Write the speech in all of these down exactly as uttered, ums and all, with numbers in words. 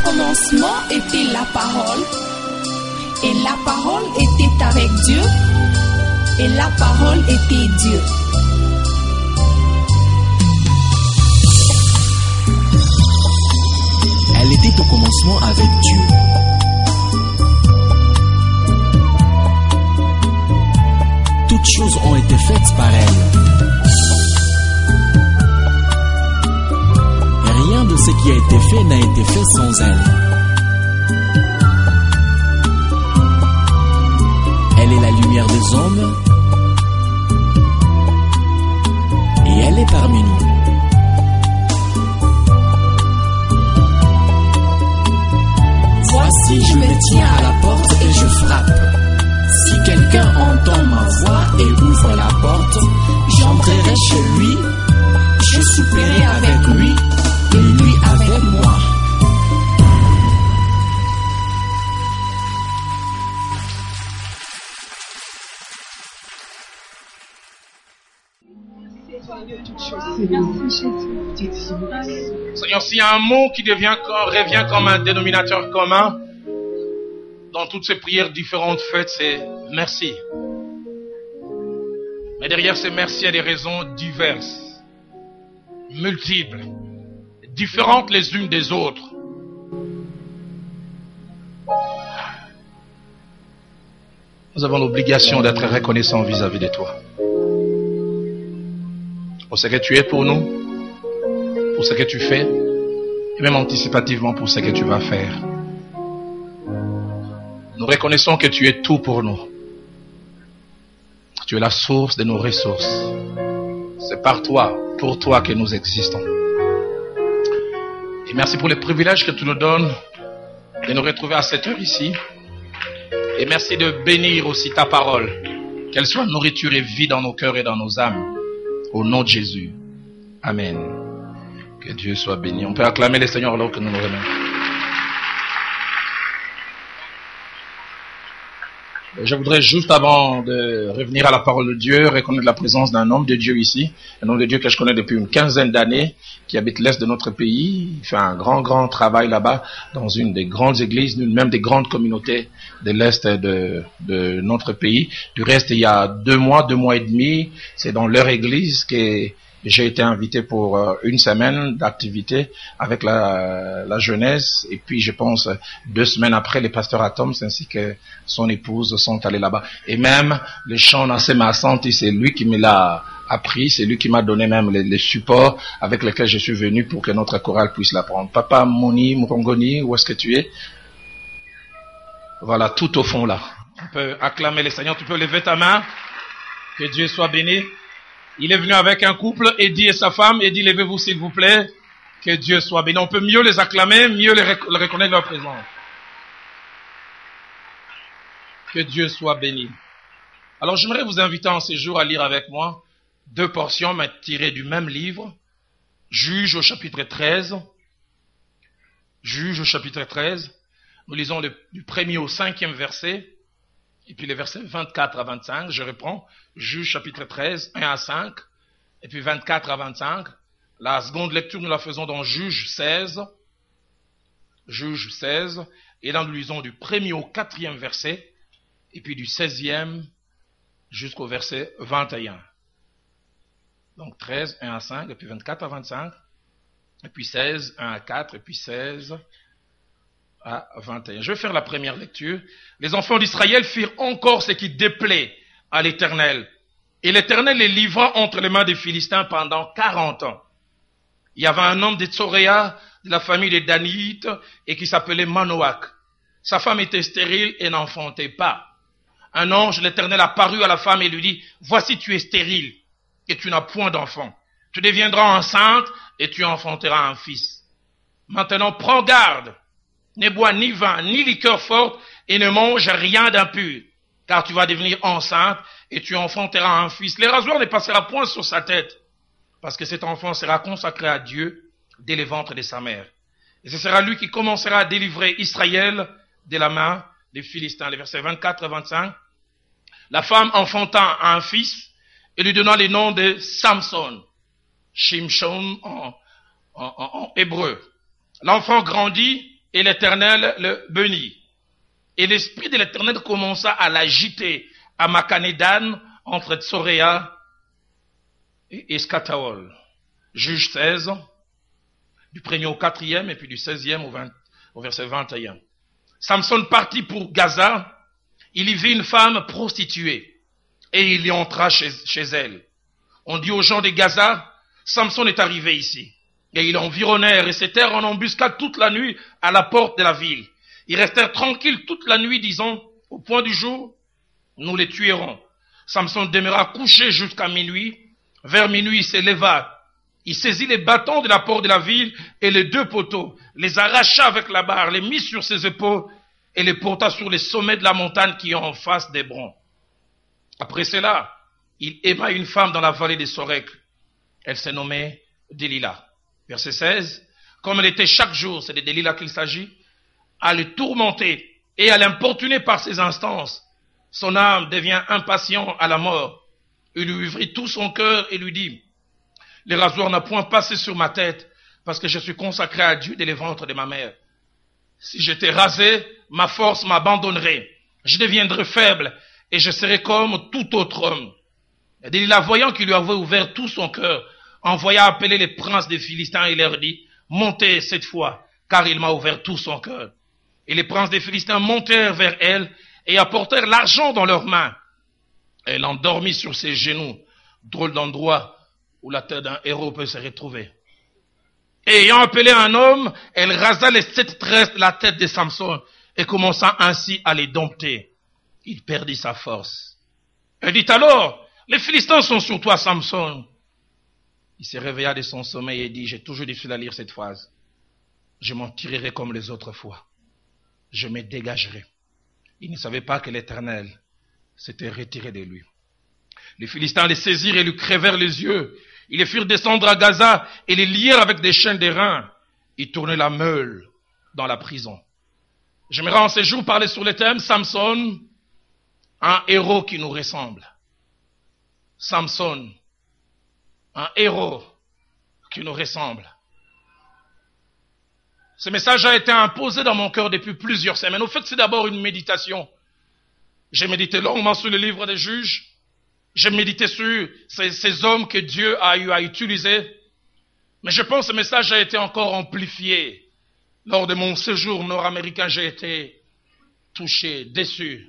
commencement était la parole, et la parole était avec Dieu, et la parole était Dieu. Elle était au commencement avec Dieu. Toutes choses ont été faites par elle. Rien de ce qui a été fait n'a été fait sans elle. Elle est la lumière des hommes et elle est parmi nous. Voici, je me tiens à la porte et je frappe. Si quelqu'un entend ma voix et ouvre la porte, j'entrerai chez lui, je souperai avec lui et lui avec moi. Seigneur, s'il y a un mot qui devient, revient comme un dénominateur commun dans toutes ces prières différentes faites, c'est merci. Mais derrière ces merci, il y a des raisons diverses, multiples, différentes les unes des autres. Nous avons l'obligation d'être reconnaissants vis-à-vis de toi. Pour ce que tu es pour nous, pour ce que tu fais, et même anticipativement pour ce que tu vas faire. Nous reconnaissons que tu es tout pour nous. Tu es la source de nos ressources. C'est par toi, pour toi que nous existons. Et merci pour le privilège que tu nous donnes de nous retrouver à cette heure ici. Et merci de bénir aussi ta parole. Qu'elle soit nourriture et vie dans nos cœurs et dans nos âmes. Au nom de Jésus. Amen. Que Dieu soit béni. On peut acclamer le Seigneur alors que nous nous remettons. Je voudrais juste avant de revenir à la parole de Dieu, reconnaître la présence d'un homme de Dieu ici. Un homme de Dieu que je connais depuis une quinzaine d'années, qui habite l'est de notre pays. Il fait un grand, grand travail là-bas, dans une des grandes églises, une même des grandes communautés de l'est de, de notre pays. Du reste, il y a deux mois, deux mois et demi, c'est dans leur église que j'ai été invité pour une semaine d'activité avec la, la jeunesse. Et puis, je pense, deux semaines après, les pasteurs Atoms ainsi que son épouse sont allés là-bas. Et même, le chant Nasema Santi, c'est lui qui me l'a appris. C'est lui qui m'a donné même les, les supports avec lesquels je suis venu pour que notre chorale puisse l'apprendre. Papa Moni Murongoni, où est-ce que tu es? Voilà, tout au fond là. On peut acclamer le Seigneur. Tu peux lever ta main. Que Dieu soit béni. Il est venu avec un couple, Eddie et sa femme. Eddie, levez-vous s'il vous plaît. Que Dieu soit béni. On peut mieux les acclamer, mieux les rec- les reconnaître leur présence. Que Dieu soit béni. Alors j'aimerais vous inviter en ces jours à lire avec moi deux portions, mais tirées du même livre. Juge au chapitre treize. Juge au chapitre treize. Nous lisons le, du premier au cinquième verset. Et puis les versets vingt-quatre à vingt-cinq, je reprends, Juge chapitre treize, un à cinq, et puis vingt-quatre à vingt-cinq. La seconde lecture, nous la faisons dans Juge seize, Juge seize, et là nous lisons du premier au quatrième verset, et puis du seizième jusqu'au verset vingt et un. Donc treize, un à cinq, et puis vingt-quatre à vingt-cinq, et puis seize, un à quatre, et puis seize à vingt et un. Je vais faire la première lecture. Les enfants d'Israël firent encore ce qui déplaît à l'Éternel. Et l'Éternel les livra entre les mains des Philistins pendant quarante ans. Il y avait un homme de Tsoréa, de la famille des Danites, et qui s'appelait Manoach. Sa femme était stérile et n'enfantait pas. Un ange de l'Éternel apparut à la femme et lui dit, « Voici, tu es stérile, et tu n'as point d'enfant. Tu deviendras enceinte, et tu enfanteras un fils. Maintenant, prends garde. Ne bois ni vin, ni liqueur forte, et ne mange rien d'impur, car tu vas devenir enceinte, et tu enfanteras un fils. Les rasoirs ne passera point sur sa tête, parce que cet enfant sera consacré à Dieu dès le ventre de sa mère. Et ce sera lui qui commencera à délivrer Israël de la main des Philistins. Les versets vingt-quatre et vingt-cinq. La femme enfanta un fils, et lui donna le nom de Samson, Shimshon en, en, en, en hébreu. L'enfant grandit, et l'Éternel le bénit. Et l'Esprit de l'Éternel commença à l'agiter à Makanedan, entre Tsoréa et Escataol. Juge seize, du premier au quatrième, et puis du seizième au, vingt, au verset vingt et un. Samson partit pour Gaza, il y vit une femme prostituée, et il y entra chez, chez elle. On dit aux gens de Gaza, Samson est arrivé ici. Et ils environnèrent et s'étèrent en embuscade toute la nuit à la porte de la ville. Ils restèrent tranquilles toute la nuit, disant, au point du jour, nous les tuerons. Samson demeura couché jusqu'à minuit. Vers minuit, il se leva. Il saisit les bâtons de la porte de la ville et les deux poteaux, les arracha avec la barre, les mit sur ses épaules et les porta sur les sommets de la montagne qui est en face d'Hébron. Après cela, il aima une femme dans la vallée des Sorek. Elle se nommait Délila. Verset seize. Comme elle était chaque jour, c'est de Délila qu'il s'agit, à le tourmenter et à l'importuner par ses instances, son âme devient impatient à la mort. Il lui ouvrit tout son cœur et lui dit, le rasoir n'a point passé sur ma tête, parce que je suis consacré à Dieu dès le ventre de ma mère. Si j'étais rasé, ma force m'abandonnerait. Je deviendrais faible, et je serais comme tout autre homme. Et Délila, voyant qu'il lui avait ouvert tout son cœur, envoya appeler les princes des Philistins et leur dit, montez cette fois, car il m'a ouvert tout son cœur. Et les princes des Philistins montèrent vers elle, et apportèrent l'argent dans leurs mains. Elle endormit sur ses genoux, drôle d'endroit où la tête d'un héros peut se retrouver. Et ayant appelé un homme, elle rasa les sept tresses de la tête de Samson et commença ainsi à les dompter. Il perdit sa force. Elle dit alors, les Philistins sont sur toi, Samson. Il se réveilla de son sommeil et dit, j'ai toujours difficile à lire cette phrase. Je m'en tirerai comme les autres fois. Je me dégagerai. Il ne savait pas que l'Éternel s'était retiré de lui. Les Philistins les saisirent et lui crevèrent les yeux. Ils les firent descendre à Gaza et les lièrent avec des chaînes d'airain. Ils tournaient la meule dans la prison. J'aimerais en ces jours parler sur le thème Samson, un héros qui nous ressemble. Samson, un héros qui nous ressemble. Ce message a été imposé dans mon cœur depuis plusieurs semaines. Au fait, c'est d'abord une méditation. J'ai médité longuement sur le livre des Juges. J'ai médité sur ces, ces hommes que Dieu a eu à utiliser. Mais je pense que ce message a été encore amplifié. Lors de mon séjour nord-américain, j'ai été touché, déçu.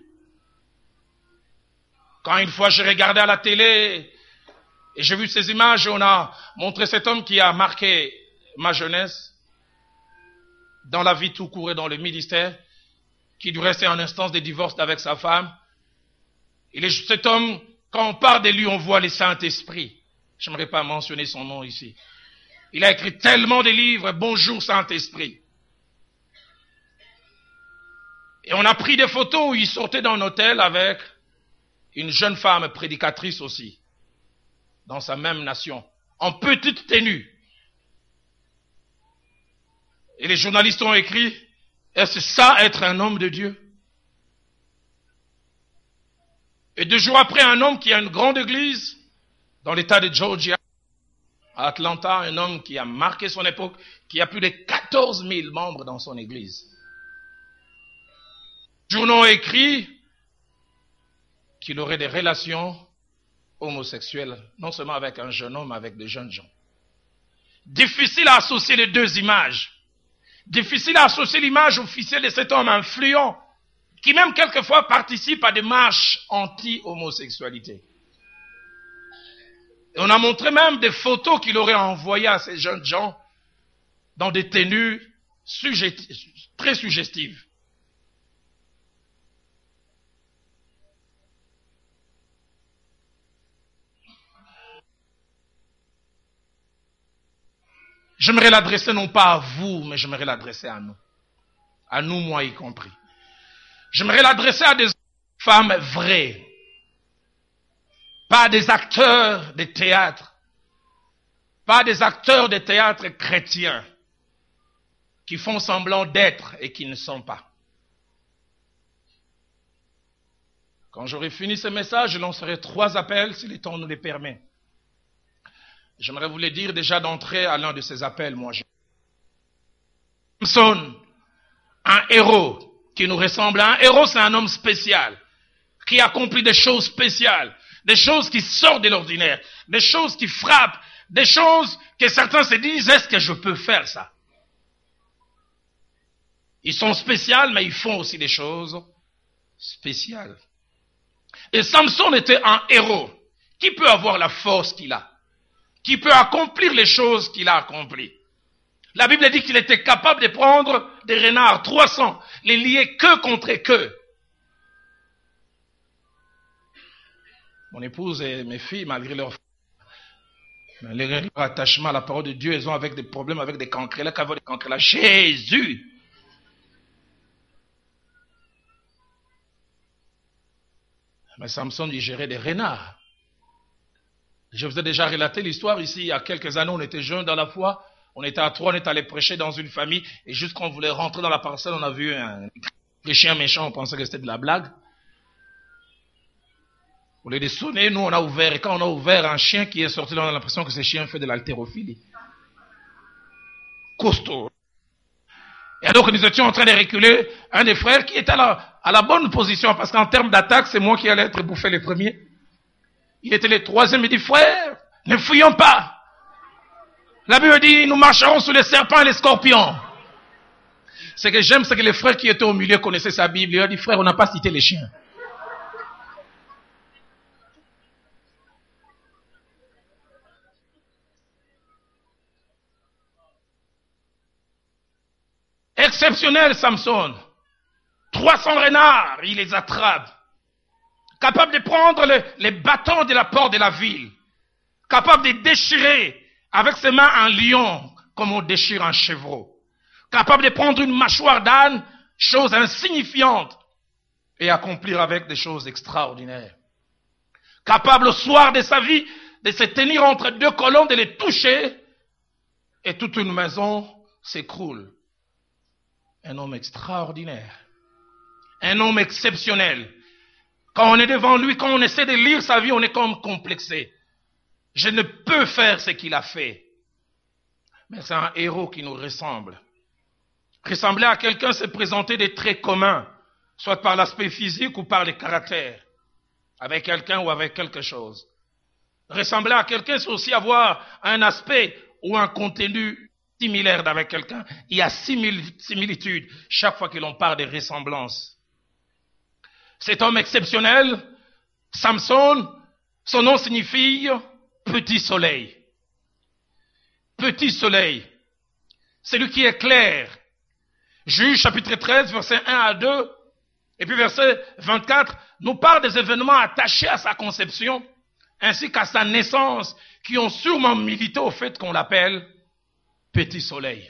Quand une fois j'ai regardé à la télé et j'ai vu ces images, on a montré cet homme qui a marqué ma jeunesse dans la vie tout court et dans le ministère, qui du reste est en instance de divorce avec sa femme. Il est cet homme, quand on parle de lui, on voit le Saint-Esprit. Je n'aimerais pas mentionner son nom ici. Il a écrit tellement de livres, bonjour Saint-Esprit. Et on a pris des photos où il sortait d'un hôtel avec une jeune femme prédicatrice aussi, dans sa même nation, en petite tenue. Et les journalistes ont écrit, est-ce ça être un homme de Dieu? Et deux jours après, un homme qui a une grande église dans l'état de Georgia, à Atlanta, un homme qui a marqué son époque, qui a plus de quatorze mille membres dans son église. Les journaux ont écrit qu'il aurait des relations homosexuelles, non seulement avec un jeune homme, mais avec des jeunes gens. Difficile à associer les deux images. Difficile à associer l'image officielle de cet homme influent, qui même quelquefois participe à des marches anti-homosexualité. Et on a montré même des photos qu'il aurait envoyées à ces jeunes gens dans des tenues suggesti- très suggestives. J'aimerais l'adresser non pas à vous, mais j'aimerais l'adresser à nous. À nous, moi y compris. J'aimerais l'adresser à des femmes vraies. Pas des acteurs de théâtre. Pas des acteurs de théâtre chrétiens qui font semblant d'être et qui ne sont pas. Quand j'aurai fini ce message, je lancerai trois appels si le temps nous les permet. J'aimerais vous le dire déjà d'entrer à l'un de ces appels, moi. Samson, un héros qui nous ressemble. Un héros, c'est un homme spécial, qui accomplit des choses spéciales, des choses qui sortent de l'ordinaire, des choses qui frappent, des choses que certains se disent, est-ce que je peux faire ça? Ils sont spéciaux, mais ils font aussi des choses spéciales. Et Samson était un héros. Qui peut avoir la force qu'il a? Qui peut accomplir les choses qu'il a accomplies? La Bible dit qu'il était capable de prendre des renards, trois cents, les lier queue contre queue. Mon épouse et mes filles, malgré leur, leur attachement à la parole de Dieu, elles ont avec des problèmes avec des cancrelats, qu'avant des cancrelats. Jésus! Mais Samson, il gérait des renards. Je vous ai déjà relaté l'histoire ici, il y a quelques années, on était jeunes dans la foi, on était à trois, on est allé prêcher dans une famille, et juste quand on voulait rentrer dans la parcelle, on a vu un, des chiens méchants, on pensait que c'était de la blague. Au lieu de sonner, nous on a ouvert, et quand on a ouvert, un chien qui est sorti, là, on a l'impression que ce chien fait de l'haltérophilie. Costaud. Et alors que nous étions en train de reculer, un des frères qui était à la, à la bonne position, parce qu'en termes d'attaque, c'est moi qui allais être bouffé les premiers. Il était le troisième, il dit, frère, ne fuyons pas. La Bible dit, nous marcherons sous les serpents et les scorpions. Ce que j'aime, c'est que les frères qui étaient au milieu connaissaient sa Bible. Il a dit, frère, on n'a pas cité les chiens. Exceptionnel, Samson. trois cents renards, il les attrape. Capable de prendre les, les bâtons de la porte de la ville. Capable de déchirer avec ses mains un lion, comme on déchire un chevreau. Capable de prendre une mâchoire d'âne, chose insignifiante, et accomplir avec des choses extraordinaires. Capable au soir de sa vie de se tenir entre deux colonnes, de les toucher, et toute une maison s'écroule. Un homme extraordinaire. Un homme exceptionnel. Quand on est devant lui, quand on essaie de lire sa vie, on est comme complexé. Je ne peux faire ce qu'il a fait. Mais c'est un héros qui nous ressemble. Ressembler à quelqu'un, c'est présenter des traits communs, soit par l'aspect physique ou par le caractère, avec quelqu'un ou avec quelque chose. Ressembler à quelqu'un, c'est aussi avoir un aspect ou un contenu similaire avec quelqu'un. Il y a similitudes chaque fois que l'on parle de ressemblance. Cet homme exceptionnel, Samson, son nom signifie petit soleil. Petit soleil. Celui qui éclaire. Juge chapitre treize, versets un à deux, et puis verset vingt-quatre, nous parle des événements attachés à sa conception, ainsi qu'à sa naissance, qui ont sûrement milité au fait qu'on l'appelle petit soleil.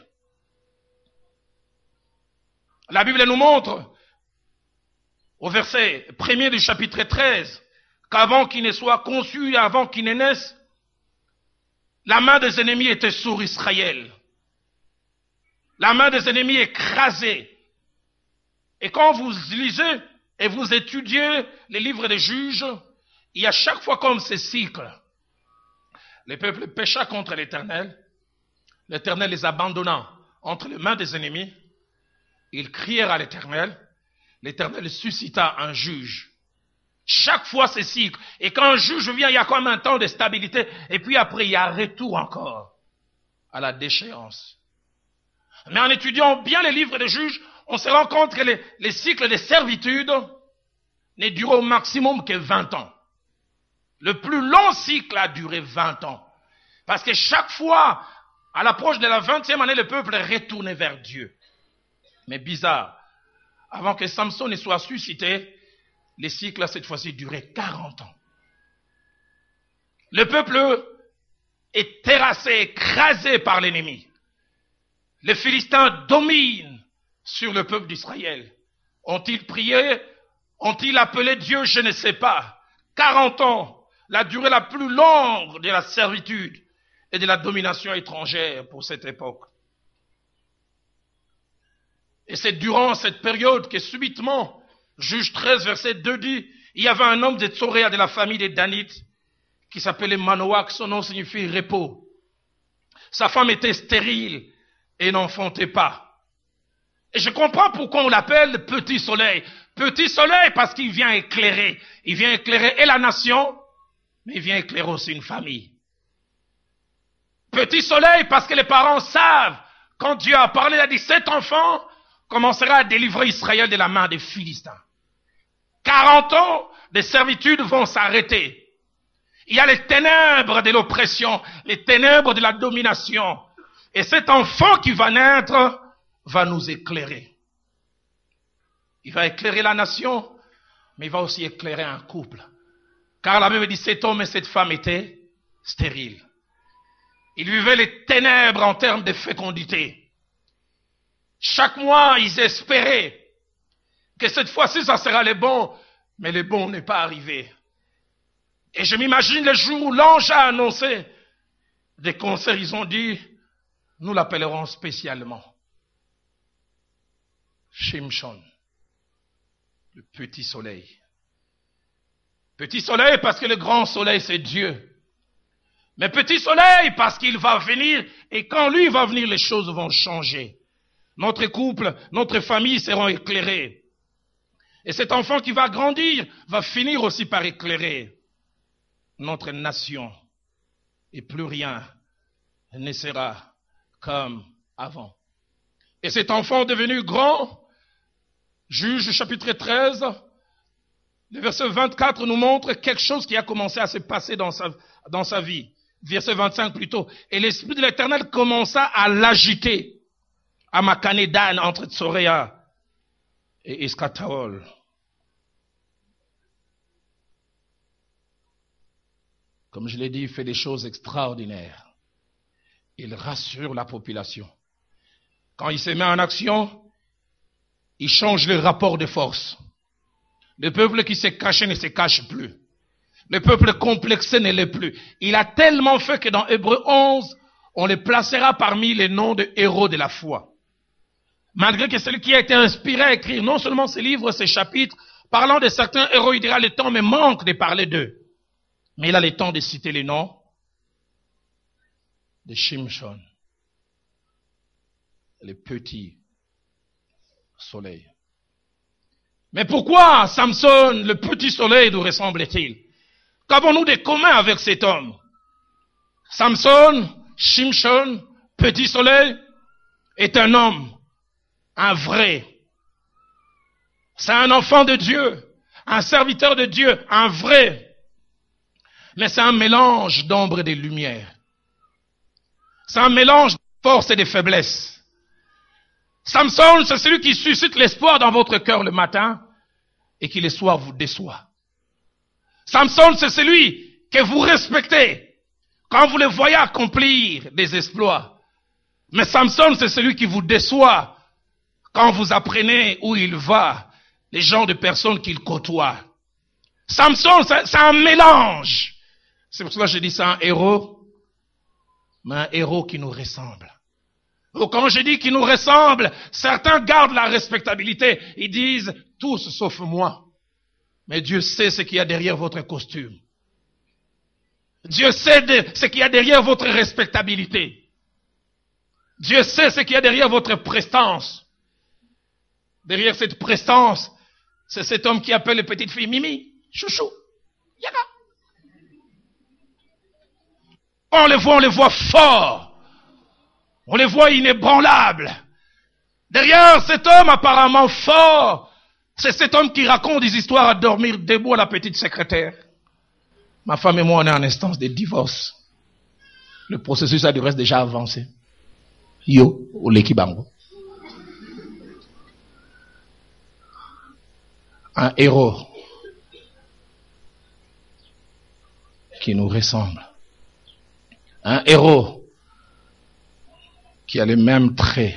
La Bible nous montre, au verset premier du chapitre treize, qu'avant qu'il ne soit conçu et avant qu'il ne naisse, la main des ennemis était sur Israël. La main des ennemis écrasée. Et quand vous lisez et vous étudiez les livres des juges, il y a chaque fois comme ces cycles. Les peuples pécha contre l'Éternel. L'Éternel les abandonna entre les mains des ennemis. Ils crièrent à l'Éternel. L'Éternel suscita un juge. Chaque fois ces cycles. Et quand un juge vient, il y a comme un temps de stabilité. Et puis après, il y a un retour encore à la déchéance. Mais en étudiant bien les livres des juges, on se rend compte que les, les cycles de servitude ne durent au maximum que vingt ans. Le plus long cycle a duré vingt ans. Parce que chaque fois, à l'approche de la vingtième année, le peuple est retourné vers Dieu. Mais bizarre, avant que Samson ne soit suscité, les cycles a cette fois-ci duré quarante ans. Le peuple est terrassé, écrasé par l'ennemi. Les Philistins dominent sur le peuple d'Israël. Ont-ils prié? Ont-ils appelé Dieu? Je ne sais pas. quarante ans, la durée la plus longue de la servitude et de la domination étrangère pour cette époque. Et c'est durant cette période que subitement, Juge treize, verset deux dit, il y avait un homme de Tsoréa de la famille des Danites qui s'appelait Manoach, son nom signifie repos. Sa femme était stérile et n'enfantait pas. Et je comprends pourquoi on l'appelle petit soleil. Petit soleil parce qu'il vient éclairer. Il vient éclairer et la nation, mais il vient éclairer aussi une famille. Petit soleil parce que les parents savent, quand Dieu a parlé, il a dit, cet enfant commencera à délivrer Israël de la main des Philistins. quarante ans de servitude vont s'arrêter. Il y a les ténèbres de l'oppression, les ténèbres de la domination. Et cet enfant qui va naître va nous éclairer. Il va éclairer la nation, mais il va aussi éclairer un couple. Car la Bible dit, cet homme et cette femme étaient stériles. Ils vivaient les ténèbres en termes de fécondité. Chaque mois, ils espéraient que cette fois-ci, ça sera le bon, mais le bon n'est pas arrivé. Et je m'imagine le jour où l'ange a annoncé des concerts, ils ont dit, nous l'appellerons spécialement Shimshon, le petit soleil. Petit soleil parce que le grand soleil c'est Dieu. Mais petit soleil parce qu'il va venir et quand lui va venir les choses vont changer. Notre couple, notre famille seront éclairés. Et cet enfant qui va grandir va finir aussi par éclairer notre nation. Et plus rien ne sera comme avant. Et cet enfant devenu grand, Juge chapitre treize, le verset vingt-quatre nous montre quelque chose qui a commencé à se passer dans sa, dans sa vie. Verset vingt-cinq plutôt. Et l'Esprit de l'Éternel commença à l'agiter à Makanedan entre Tsoréa et Escataol. Comme je l'ai dit, il fait des choses extraordinaires. Il rassure la population. Quand il se met en action, il change le rapport de force. Le peuple qui se cachait ne se cache plus. Le peuple complexé ne l'est plus. Il a tellement fait que dans Hébreux onze, on le placera parmi les noms de héros de la foi. Malgré que celui qui a été inspiré à écrire non seulement ces livres, ces chapitres, parlant de certains héros, il dira le temps me manque de parler d'eux. Mais il a le temps de citer les noms de Shimshon, le petit soleil. Mais pourquoi Samson, le petit soleil, nous ressemble-t-il? Qu'avons-nous de commun avec cet homme? Samson, Shimshon, petit soleil, est un homme, un vrai. C'est un enfant de Dieu, un serviteur de Dieu, un vrai. Mais c'est un mélange d'ombre et de lumière. C'est un mélange de force et de faiblesse. Samson, c'est celui qui suscite l'espoir dans votre cœur le matin et qui le soir vous déçoit. Samson, c'est celui que vous respectez quand vous le voyez accomplir des exploits. Mais Samson, c'est celui qui vous déçoit quand vous apprenez où il va, les genres de personnes qu'il côtoie. Samson, c'est un mélange. C'est pour cela que je dis c'est un héros, mais un héros qui nous ressemble. Ou quand je dis qu'il nous ressemble, certains gardent la respectabilité. Ils disent, tous sauf moi. Mais Dieu sait ce qu'il y a derrière votre costume. Dieu sait de, ce qu'il y a derrière votre respectabilité. Dieu sait ce qu'il y a derrière votre prestance. Derrière cette prestance, c'est cet homme qui appelle les petites filles Mimi, chouchou, yaga. On les voit, on les voit forts. On les voit inébranlables. Derrière cet homme apparemment fort, c'est cet homme qui raconte des histoires à dormir debout à la petite secrétaire. Ma femme et moi, on est en instance de divorce. Le processus a du reste déjà avancé. Yo, ou l'équibango. Un héros qui nous ressemble. Un héros qui a les mêmes traits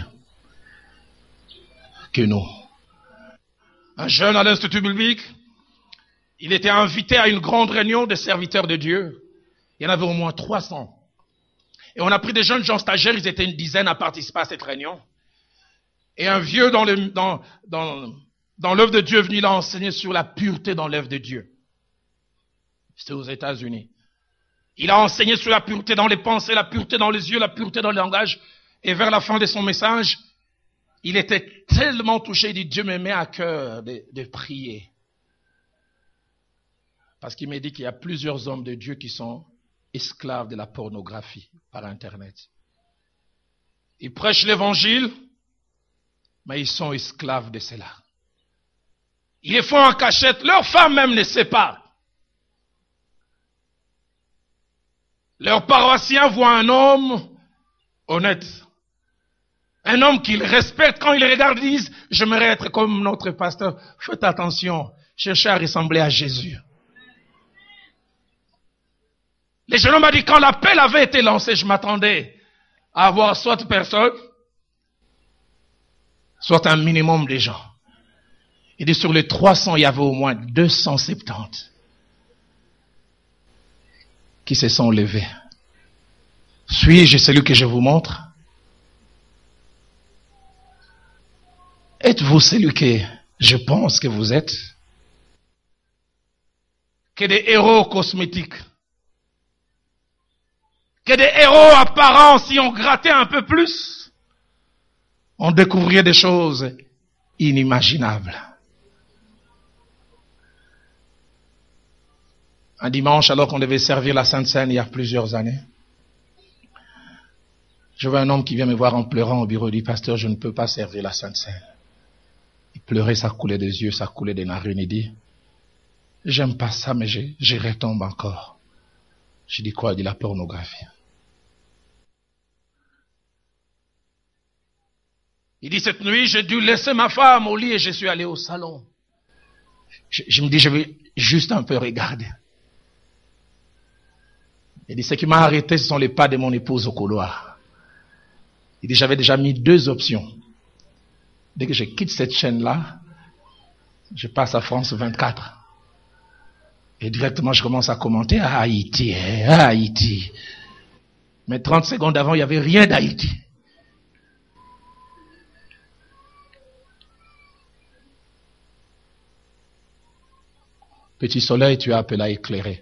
que nous. Un jeune à l'Institut biblique, il était invité à une grande réunion de serviteurs de Dieu. Il y en avait au moins trois cents. Et on a pris des jeunes gens stagiaires, ils étaient une dizaine à participer à cette réunion. Et un vieux dans, le, dans, dans, dans l'œuvre de Dieu venu, il a enseigné sur la pureté dans l'œuvre de Dieu. C'était aux États-Unis. Il a enseigné sur la pureté dans les pensées, la pureté dans les yeux, la pureté dans le langage. Et vers la fin de son message, il était tellement touché, il dit, Dieu me met à cœur de, de prier. Parce qu'il m'a dit qu'il y a plusieurs hommes de Dieu qui sont esclaves de la pornographie par Internet. Ils prêchent l'évangile, mais ils sont esclaves de cela. Ils les font en cachette, leur femme même ne sait pas. Leurs paroissiens voient un homme honnête. Un homme qu'ils respectent, quand ils le regardent, ils disent, j'aimerais être comme notre pasteur. Faites attention, cherchez à ressembler à Jésus. Les jeunes hommes m'ont dit, quand l'appel avait été lancé, je m'attendais à avoir soit personne, soit un minimum de gens. Il dit, sur les trois cents, il y avait au moins deux cent soixante-dix qui se sont levés. Suis-je celui que je vous montre? Êtes-vous celui que je pense que vous êtes? Que des héros cosmétiques, que des héros apparents, si on grattait un peu plus, on découvrirait des choses inimaginables. Un dimanche, alors qu'on devait servir la Sainte Seine il y a plusieurs années, je vois un homme qui vient me voir en pleurant au bureau, il dit, pasteur, je ne peux pas servir la Sainte Seine. Il pleurait, ça coulait des yeux, ça coulait des narines. Il dit, j'aime pas ça, mais je, je retombe encore. Je dis quoi? Il dit, la pornographie. Il dit, cette nuit, j'ai dû laisser ma femme au lit et je suis allé au salon. Je, je me dis, je vais juste un peu regarder. Il dit, ce qui m'a arrêté, ce sont les pas de mon épouse au couloir. Il dit, j'avais déjà mis deux options. Dès que je quitte cette chaîne-là, je passe à France vingt-quatre. Et directement, je commence à commenter à Haïti, à Haïti. Mais trente secondes avant, il n'y avait rien d'Haïti. Petit soleil, tu es appelé à éclairer.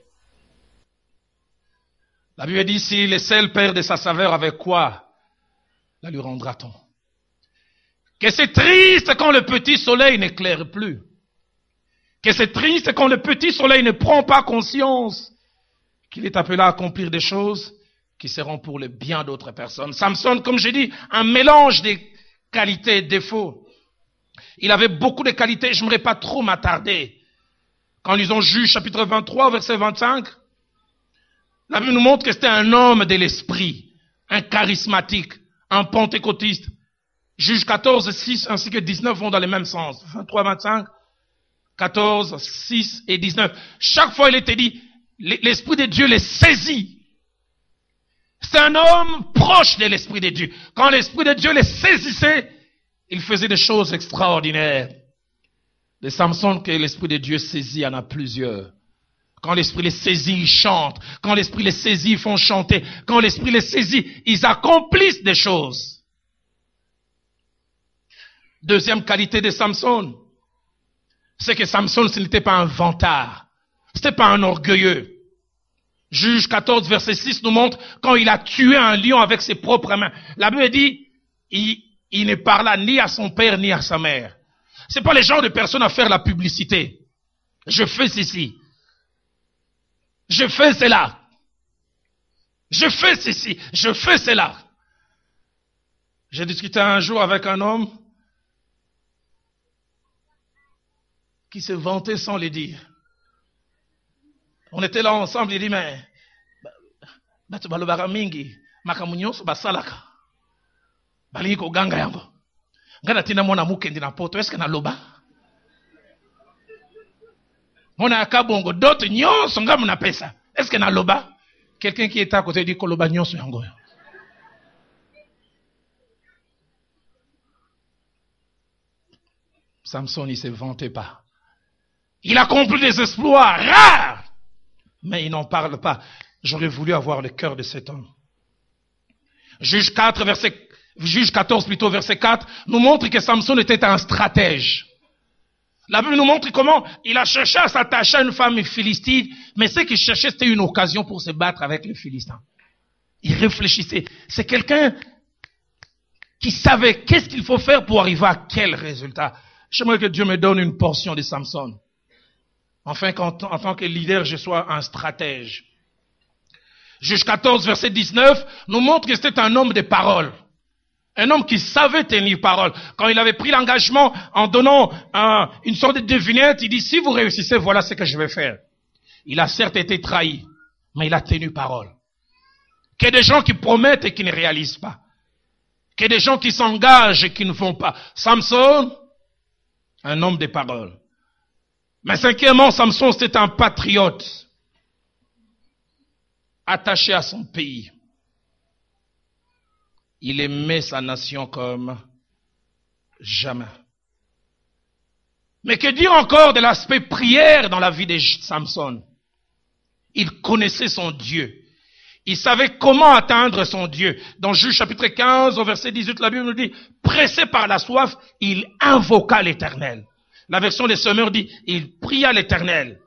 La Bible dit, si le sel perd de sa saveur, avec quoi la lui rendra-t-on? Que c'est triste quand le petit soleil n'éclaire plus. Que c'est triste quand le petit soleil ne prend pas conscience qu'il est appelé à accomplir des choses qui seront pour le bien d'autres personnes. Samson, comme j'ai dit, un mélange de qualités et de défauts. Il avait beaucoup de qualités, je n'aimerais pas trop m'attarder. Quand lisons Juge chapitre vingt-trois, verset vingt-cinq, la Bible nous montre que c'était un homme de l'esprit, un charismatique, un pentecôtiste. Juge quatorze, six ainsi que dix-neuf vont dans le même sens. vingt-trois, vingt-cinq, quatorze, six et dix-neuf. Chaque fois il était dit, l'Esprit de Dieu les saisit. C'est un homme proche de l'Esprit de Dieu. Quand l'Esprit de Dieu les saisissait, il faisait des choses extraordinaires. Les Samson que l'Esprit de Dieu saisit, il y en a plusieurs. Quand l'Esprit les saisit, ils chantent. Quand l'Esprit les saisit, ils font chanter. Quand l'Esprit les saisit, ils accomplissent des choses. Deuxième qualité de Samson, c'est que Samson, ce n'était pas un vantard. Ce n'était pas un orgueilleux. Juge quatorze, verset six nous montre quand il a tué un lion avec ses propres mains. La Bible dit, il, il ne parla ni à son père ni à sa mère. C'est pas les genre de personnes à faire la publicité. Je fais ceci. Je fais cela. Je fais ceci. Je fais cela. J'ai discuté un jour avec un homme qui se vantait sans le dire. On était là ensemble, il dit, mais, batu balobaka mingi, makamunyoso basalaka. Balingi ko ganga yango. Ngana tina mona mukendi na poto, est-ce que na loba? Mona akabongo, d'autres nyonso ngamu na pesa. Est-ce que na loba? Quelqu'un qui était à côté dit ko loba nyonso yango. Samson, il ne se vantait pas. Il accomplit des exploits rares. Mais il n'en parle pas. J'aurais voulu avoir le cœur de cet homme. Juge quatre, verset, Juge quatorze plutôt, verset quatre, nous montre que Samson était un stratège. La Bible nous montre comment il a cherché à s'attacher à une femme philistine, mais ce qu'il cherchait, c'était une occasion pour se battre avec les Philistins. Il réfléchissait. C'est quelqu'un qui savait qu'est-ce qu'il faut faire pour arriver à quel résultat. J'aimerais que Dieu me donne une portion de Samson. Enfin, qu'en en tant que leader, je sois un stratège. Juge quatorze, verset dix-neuf, nous montre que c'était un homme de parole. Un homme qui savait tenir parole. Quand il avait pris l'engagement en donnant un, une sorte de devinette, il dit, si vous réussissez, voilà ce que je vais faire. Il a certes été trahi, mais il a tenu parole. Qu'il y ait des gens qui promettent et qui ne réalisent pas. Qu'il y ait des gens qui s'engagent et qui ne font pas. Samson, un homme de parole. Mais cinquièmement, Samson, c'était un patriote. Attaché à son pays. Il aimait sa nation comme jamais. Mais que dire encore de l'aspect prière dans la vie de Samson? Il connaissait son Dieu. Il savait comment atteindre son Dieu. Dans Juge chapitre quinze, au verset dix-huit, la Bible nous dit, pressé par la soif, il invoqua l'Éternel. La version des Semeurs dit, il pria l'Éternel.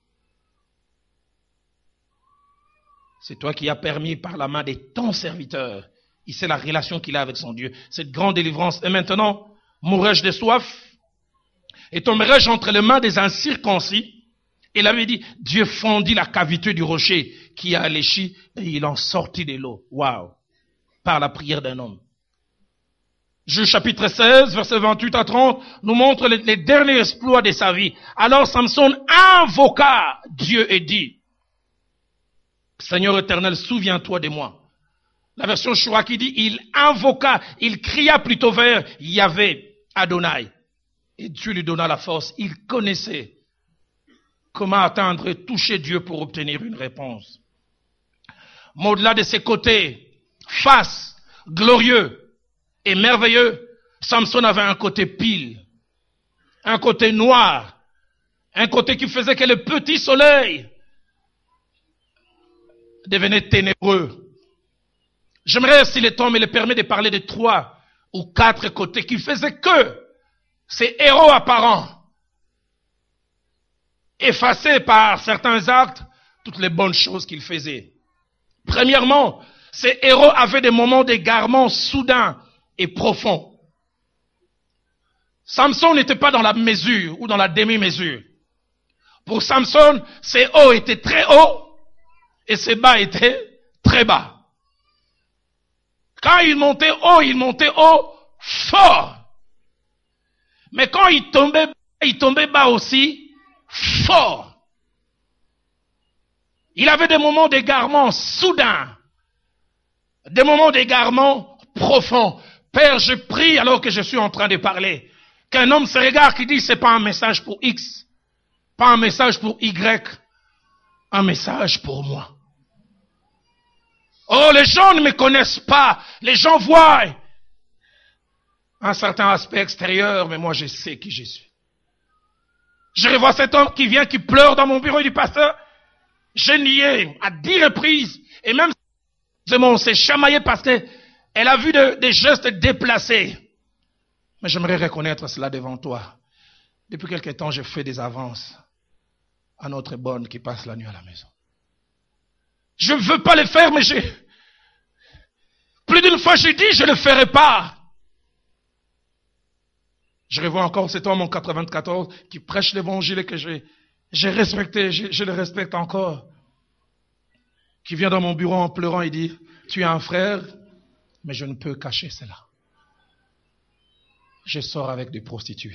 C'est toi qui as permis par la main de ton serviteur. Il sait la relation qu'il a avec son Dieu. Cette grande délivrance. Et maintenant, mourrai-je de soif? Et tomberai-je entre les mains des incirconcis? Et il avait dit, Dieu fondit la cavité du rocher qui a léchi et il en sortit de l'eau. Waouh! Par la prière d'un homme. Juge chapitre seize, versets vingt-huit à trente, nous montre les, les derniers exploits de sa vie. Alors Samson invoqua Dieu et dit, Seigneur éternel, souviens-toi de moi. La version Shura qui dit, il invoqua, il cria plutôt vers Yahvé, Adonai. Et Dieu lui donna la force. Il connaissait comment atteindre et toucher Dieu pour obtenir une réponse. Mais au-delà de ses côtés, face, glorieux et merveilleux, Samson avait un côté pile, un côté noir, un côté qui faisait que le petit soleil devenait ténébreux. J'aimerais, si le temps me le permet, de parler de trois ou quatre côtés qui faisaient que ces héros apparents, effacés par certains actes, toutes les bonnes choses qu'ils faisaient. Premièrement, ces héros avaient des moments d'égarement soudains et profonds. Samson n'était pas dans la mesure ou dans la demi-mesure. Pour Samson, ses hauts étaient très hauts et ses bas étaient très bas. Quand il montait haut, il montait haut fort. Mais quand il tombait bas, il tombait bas aussi fort. Il avait des moments d'égarement soudains, des moments d'égarement profonds. Père, je prie alors que je suis en train de parler, qu'un homme se regarde qui dit, c'est pas un message pour X, pas un message pour Y, un message pour moi. Oh, les gens ne me connaissent pas, les gens voient un certain aspect extérieur, mais moi je sais qui je suis. Je revois cet homme qui vient, qui pleure dans mon bureau et dit, pasteur, j'ai nié à dix reprises, et même on s'est chamaillé parce que elle a vu de, des gestes déplacés. Mais j'aimerais reconnaître cela devant toi. Depuis quelque temps, je fais des avances à notre bonne qui passe la nuit à la maison. Je ne veux pas le faire, mais j'ai... Plus d'une fois, j'ai dit, je ne le ferai pas. Je revois encore cet homme en quatre-vingt-quatorze qui prêche l'évangile que j'ai, j'ai respecté, je, je le respecte encore. Qui vient dans mon bureau en pleurant et dit, tu es un frère, mais je ne peux cacher cela. Je sors avec des prostituées.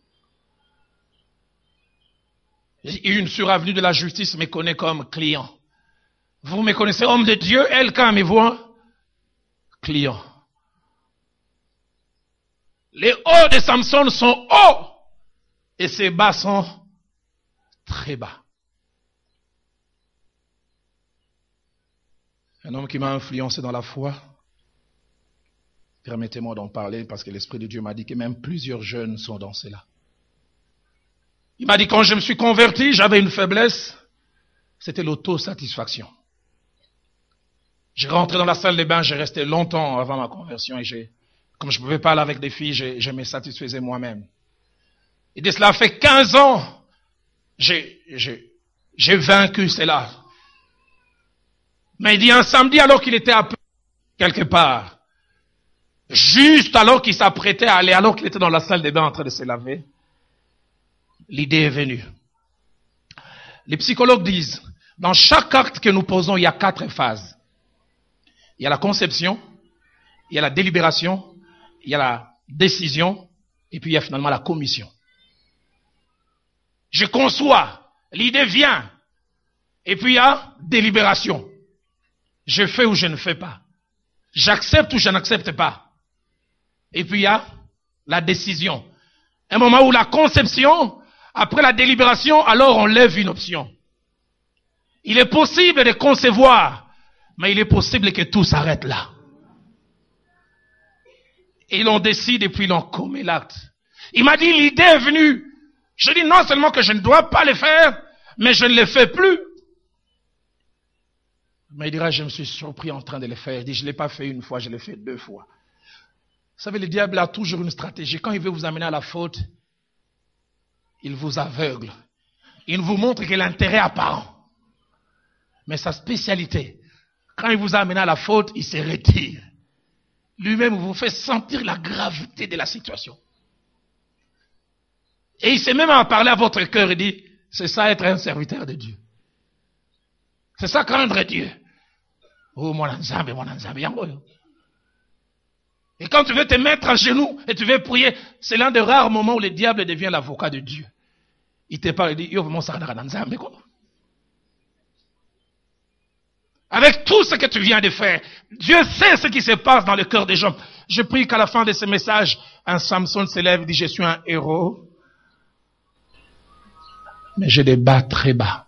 Et une suravenue de la justice me connaît comme client. Vous me connaissez, homme de Dieu, elle, quand elle me voit, client. Les hauts de Samson sont hauts et ses bas sont très bas. Un homme qui m'a influencé dans la foi, permettez-moi d'en parler parce que l'Esprit de Dieu m'a dit que même plusieurs jeunes sont dans cela. Il m'a dit quand je me suis converti, j'avais une faiblesse, c'était l'autosatisfaction. J'ai rentré dans la salle de bain, j'ai resté longtemps avant ma conversion et j'ai, comme je ne pouvais pas aller avec des filles, je, je me satisfaisais moi-même. Et de cela fait quinze ans, j'ai, j'ai, j'ai vaincu cela. Mais il dit un samedi alors qu'il était à peu quelque part, juste alors qu'il s'apprêtait à aller, alors qu'il était dans la salle des bains en train de se laver, l'idée est venue. Les psychologues disent, dans chaque acte que nous posons, il y a quatre phases. Il y a la conception, il y a la délibération, il y a la décision, et puis il y a finalement la commission. Je conçois, l'idée vient, et puis il y a délibération. Je fais ou je ne fais pas. J'accepte ou je n'accepte pas. Et puis il y a la décision. Un moment où la conception, après la délibération, alors on lève une option. Il est possible de concevoir, mais il est possible que tout s'arrête là. Et l'on décide et puis l'on commet l'acte. Il m'a dit, l'idée est venue. Je dis non seulement que je ne dois pas le faire, mais je ne le fais plus. Mais il dira, je me suis surpris en train de le faire. Il dit, je ne l'ai pas fait une fois, je l'ai fait deux fois. Vous savez, le diable a toujours une stratégie. Quand il veut vous amener à la faute, il vous aveugle. Il vous montre que l'intérêt apparent. Mais sa spécialité, quand il vous a amené à la faute, il se retire. Lui-même vous fait sentir la gravité de la situation. Et il s'est même à parler à votre cœur et dit, c'est ça être un serviteur de Dieu. C'est ça craindre Dieu. Oh, mon ensemble, mon ensemble, et quand tu veux te mettre à genoux et tu veux prier, c'est l'un des rares moments où le diable devient l'avocat de Dieu. Il te parle et dit, yo, mon ensemble, quoi. Avec tout ce que tu viens de faire, Dieu sait ce qui se passe dans le cœur des gens. Je prie qu'à la fin de ce message, un Samson se lève et dit, je suis un héros, mais j'ai des bas très bas.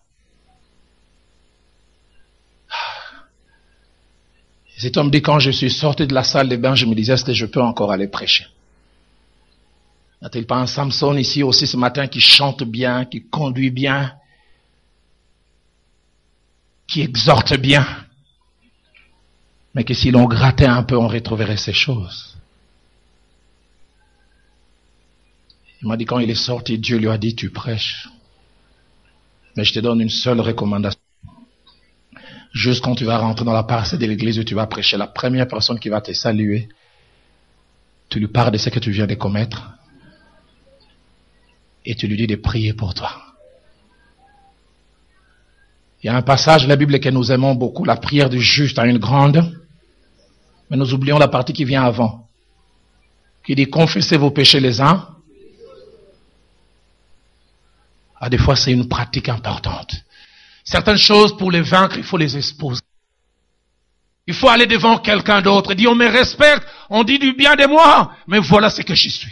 Cet homme dit, quand je suis sorti de la salle de bain, je me disais, est-ce que je peux encore aller prêcher? N'a-t-il pas un Samson ici aussi ce matin qui chante bien, qui conduit bien, qui exhorte bien, mais que si l'on grattait un peu, on retrouverait ces choses. Il m'a dit, quand il est sorti, Dieu lui a dit, tu prêches. Mais je te donne une seule recommandation. Juste quand tu vas rentrer dans la parcelle de l'église où tu vas prêcher, la première personne qui va te saluer, tu lui parles de ce que tu viens de commettre et tu lui dis de prier pour toi. Il y a un passage de la Bible que nous aimons beaucoup, la prière du juste a une grande, mais nous oublions la partie qui vient avant, qui dit confessez vos péchés les uns. Ah, des fois c'est une pratique importante. Certaines choses, pour les vaincre, il faut les exposer. Il faut aller devant quelqu'un d'autre et dire, on me respecte, on dit du bien de moi, mais voilà ce que je suis.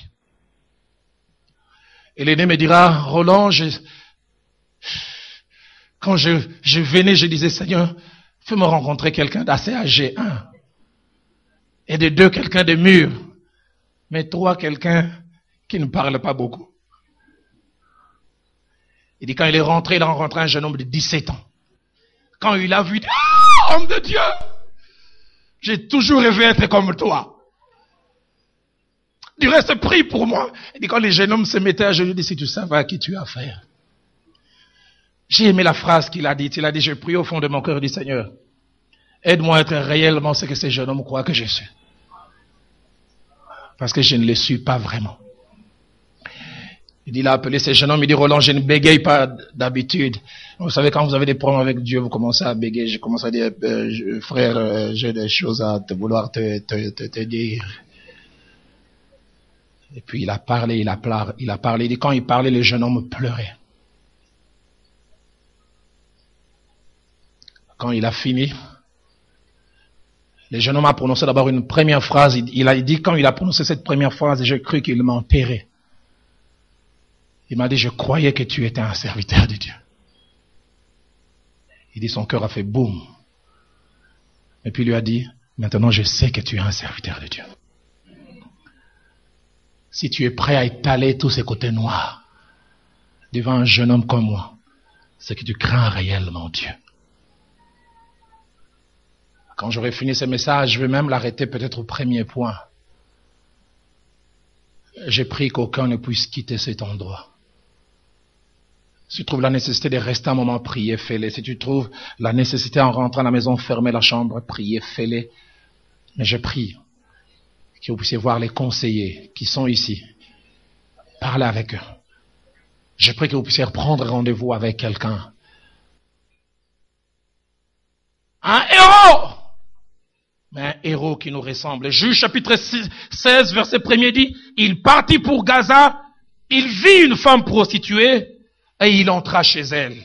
Et l'aîné me dira, Roland, je, quand je, je venais, je disais, Seigneur, fais-moi rencontrer quelqu'un d'assez âgé, un. Et de deux, quelqu'un de mûr. Mais trois, quelqu'un qui ne parle pas beaucoup. Il dit, quand il est rentré, il a rencontré un jeune homme de dix-sept ans. Quand il a vu, il dit, ah, homme de Dieu, j'ai toujours rêvé être comme toi. Du reste, prie pour moi. Il dit, quand les jeunes hommes se mettaient à genoux, il dit, si tu savais à qui tu as affaire. J'ai aimé la phrase qu'il a dite. Il a dit, je prie au fond de mon cœur, dit, Seigneur, aide-moi à être réellement ce que ces jeunes hommes croient que je suis. Parce que je ne le suis pas vraiment. Il dit, il a appelé ces jeunes hommes, il dit, Roland, je ne bégaye pas d'habitude. Vous savez, quand vous avez des problèmes avec Dieu, vous commencez à bégayer. Je commence à dire, euh, je, frère, euh, j'ai des choses à te vouloir te, te, te, te dire. Et puis il a parlé, il a parlé, il a parlé. Il dit, quand il parlait, les jeunes hommes pleuraient. Quand il a fini, le jeune homme a prononcé d'abord une première phrase. Il, il a dit, quand il a prononcé cette première phrase, j'ai cru qu'il m'enterrait. Il m'a dit, je croyais que tu étais un serviteur de Dieu. Il dit, son cœur a fait boum. Et puis il lui a dit, maintenant je sais que tu es un serviteur de Dieu. Si tu es prêt à étaler tous ces côtés noirs devant un jeune homme comme moi, c'est que tu crains réellement Dieu. Quand j'aurai fini ce message, je vais même l'arrêter peut-être au premier point. J'ai pris qu'aucun ne puisse quitter cet endroit. Si tu trouves la nécessité de rester un moment, prier, fais-le. Si tu trouves la nécessité en rentrant à la maison, fermer la chambre, prier, fais-le. Mais je prie que vous puissiez voir les conseillers qui sont ici. Parlez avec eux. Je prie que vous puissiez prendre rendez-vous avec quelqu'un. Un héros! Mais un héros qui nous ressemble. Juge chapitre seize, verset premier dit, il partit pour Gaza, il vit une femme prostituée et il entra chez elle.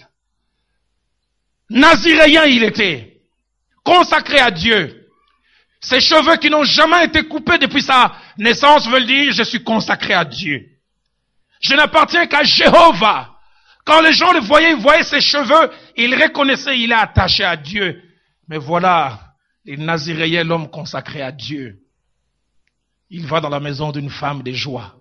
Naziréen il était, consacré à Dieu. Ses cheveux qui n'ont jamais été coupés depuis sa naissance veulent dire, je suis consacré à Dieu. Je n'appartiens qu'à Jéhovah. Quand les gens le voyaient, ils voyaient ses cheveux, ils reconnaissaient, il est attaché à Dieu. Mais voilà, les Naziréens, l'homme consacré à Dieu. Il va dans la maison d'une femme de joie.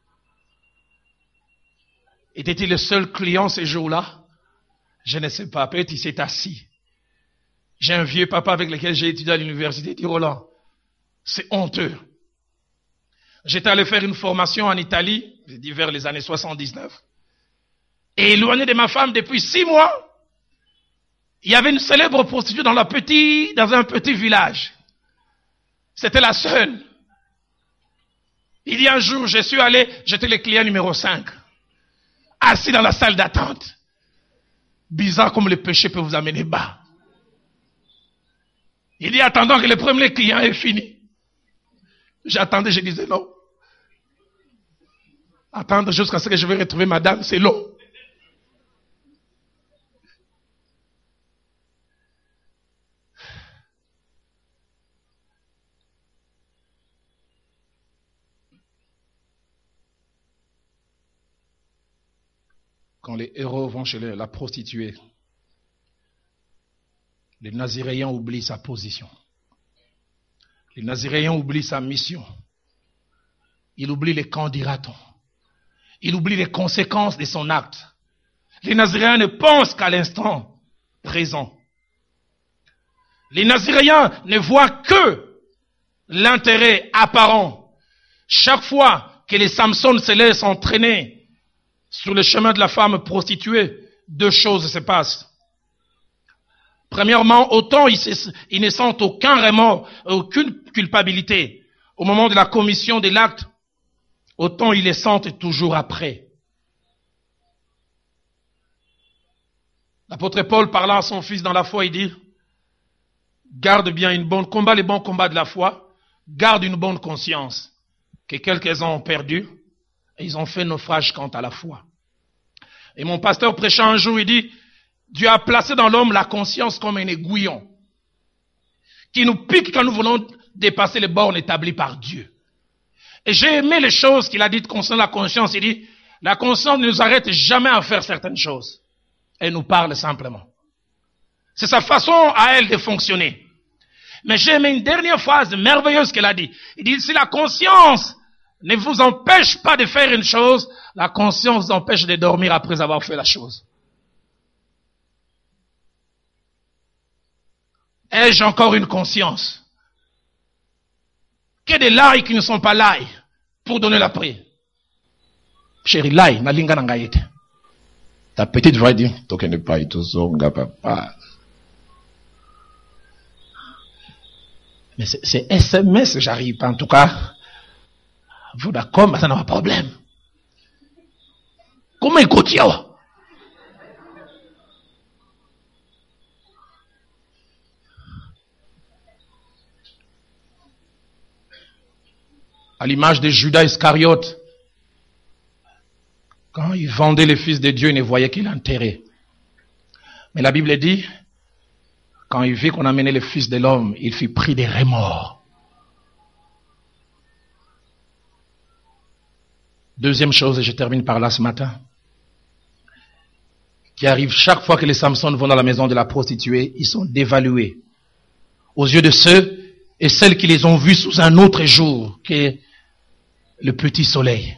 Était-il le seul client ces jours-là? Je ne sais pas. Peut-être il s'est assis. J'ai un vieux papa avec lequel j'ai étudié à l'université. Il dit, Roland, c'est honteux. J'étais allé faire une formation en Italie, j'ai dit vers les années soixante-dix-neuf. Et éloigné de ma femme depuis six mois, il y avait une célèbre prostituée dans, la petit, dans un petit village. C'était la seule. Il y a un jour, je suis allé, j'étais le client numéro cinq. Assis dans la salle d'attente. Bizarre comme le péché peut vous amener bas. Il dit, attendant que le premier client est fini. J'attendais, je disais non. Attendre jusqu'à ce que je vais retrouver madame, c'est long. Quand les héros vont chez la prostituée, les Naziréens oublient sa position. Les Naziréens oublient sa mission. Il oublie les qu'en dira-t-on. Il oublie les conséquences de son acte. Les Naziréens ne pensent qu'à l'instant présent. Les Naziréens ne voient que l'intérêt apparent. Chaque fois que les Samson se laissent entraîner sur le chemin de la femme prostituée, deux choses se passent. Premièrement, autant ils, se, ils ne sentent aucun remords, aucune culpabilité au moment de la commission de l'acte, autant ils les sentent toujours après. L'apôtre Paul parlant à son fils dans la foi, il dit, garde bien une bonne, combat les bons combats de la foi, garde une bonne conscience, que quelques-uns ont perdu, et ils ont fait naufrage quant à la foi. Et mon pasteur prêchant un jour, il dit, Dieu a placé dans l'homme la conscience comme un aiguillon qui nous pique quand nous voulons dépasser les bornes établies par Dieu. Et j'ai aimé les choses qu'il a dites concernant la conscience. Il dit, la conscience ne nous arrête jamais à faire certaines choses. Elle nous parle simplement. C'est sa façon à elle de fonctionner. Mais j'ai aimé une dernière phrase merveilleuse qu'elle a dit. Il dit, si la conscience ne vous empêche pas de faire une chose, la conscience vous empêche de dormir après avoir fait la chose. Ai-je encore une conscience? Que des laïcs qui ne sont pas laïcs pour donner la prière. Chérie, laï, na linga nangayete. Ta petite voix dit, toke ne pas ito zonga papa. Mais c'est S M S, j'arrive pas. En tout cas, vous d'accord, ça n'a pas de problème. Comment écoute yo? À l'image de Judas Iscariote, quand il vendait les fils de Dieu, il ne voyait qu'il l'intérêt. Mais la Bible dit, quand il vit qu'on amenait le fils de l'homme, il fut pris de remords. Deuxième chose, et je termine par là ce matin, qui arrive chaque fois que les Samson vont dans la maison de la prostituée, ils sont dévalués aux yeux de ceux et celles qui les ont vus sous un autre jour, qui est le petit soleil.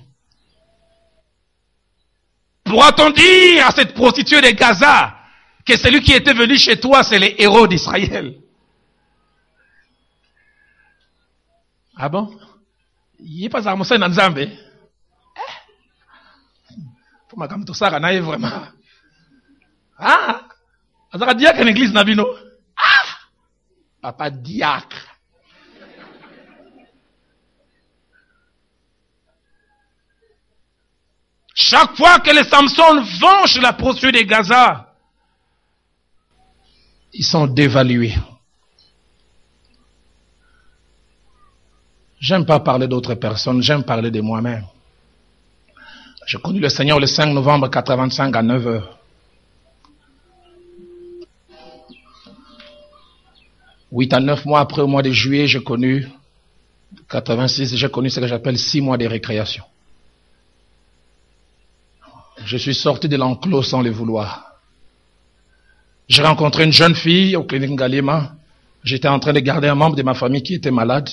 Pourra-t-on dire à cette prostituée de Gaza que celui qui était venu chez toi, c'est les héros d'Israël? Ah bon? Il n'est pas à Moussa Nanzambe. Faut ma comme tout ça, n'a vraiment. Ah! Azara diacre en église Nabino. Ah! Papa diacre. Chaque fois que les Samson vont chez la prostituée de Gaza, ils sont dévalués. J'aime pas parler d'autres personnes, j'aime parler de moi-même. J'ai connu le Seigneur le cinq novembre quatre-vingt-cinq à neuf heures. Huit à neuf mois après, au mois de juillet, j'ai connu, quatre-vingt-six, j'ai connu ce que j'appelle six mois de récréation. Je suis sorti de l'enclos sans le vouloir. J'ai rencontré une jeune fille au clinique Galima. J'étais en train de garder un membre de ma famille qui était malade.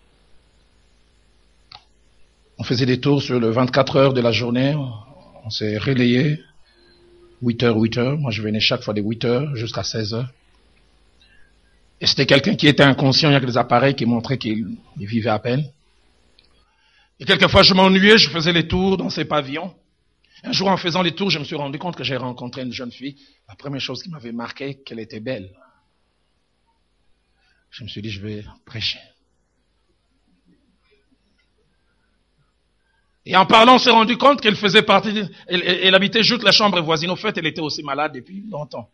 On faisait des tours sur le vingt-quatre heures de la journée. On s'est relayé. huit heures, huit heures. Moi, je venais chaque fois de huit heures jusqu'à seize heures. Et c'était quelqu'un qui était inconscient. Il y a que des appareils qui montraient qu'il vivait à peine. Et quelquefois, je m'ennuyais. Je faisais les tours dans ces pavillons. Un jour, en faisant les tours, je me suis rendu compte que j'ai rencontré une jeune fille. La première chose qui m'avait marqué, qu'elle était belle. Je me suis dit, je vais prêcher. Et en parlant, on s'est rendu compte qu'elle faisait partie, de, elle, elle, elle habitait juste la chambre voisine. Au fait, elle était aussi malade depuis longtemps.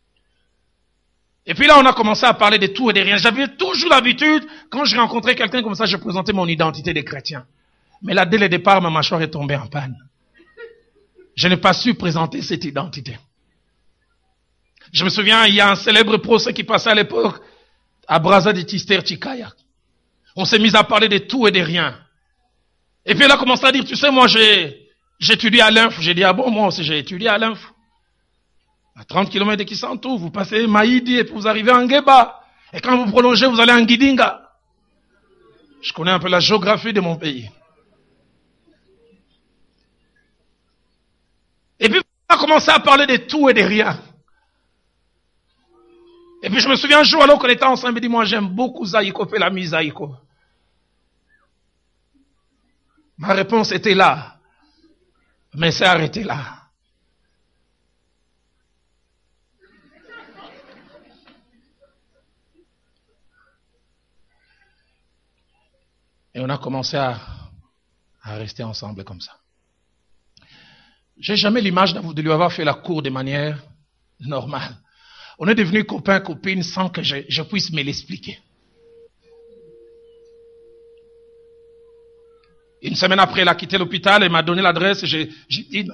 Et puis là, on a commencé à parler de tout et de rien. J'avais toujours l'habitude, quand je rencontrais quelqu'un comme ça, je présentais mon identité de chrétien. Mais là, dès le départ, ma mâchoire est tombée en panne. Je n'ai pas su présenter cette identité. Je me souviens, il y a un célèbre procès qui passait à l'époque à Braza de Tister Chikaya. On s'est mis à parler de tout et de rien. Et puis elle a commencé à dire, tu sais, moi j'ai étudié à l'Inf. J'ai dit, ah bon, moi aussi j'ai étudié à l'Inf. À trente kilomètres de Kisantou, vous passez Maïdi et puis vous arrivez en Ngeba. Et quand vous prolongez, vous allez en Gidinga. Je connais un peu la géographie de mon pays. Et puis on a commencé à parler de tout et de rien. Et puis je me souviens un jour, alors qu'on était ensemble, il me dit, moi j'aime beaucoup Zaïko, fais la mise Zaïko. Ma réponse était là, mais c'est arrêté là. Et on a commencé à, à rester ensemble comme ça. J'ai jamais l'image de lui avoir fait la cour de manière normale. On est devenus copains, copines sans que je, je puisse me l'expliquer. Une semaine après, elle a quitté l'hôpital, elle m'a donné l'adresse, j'ai dit,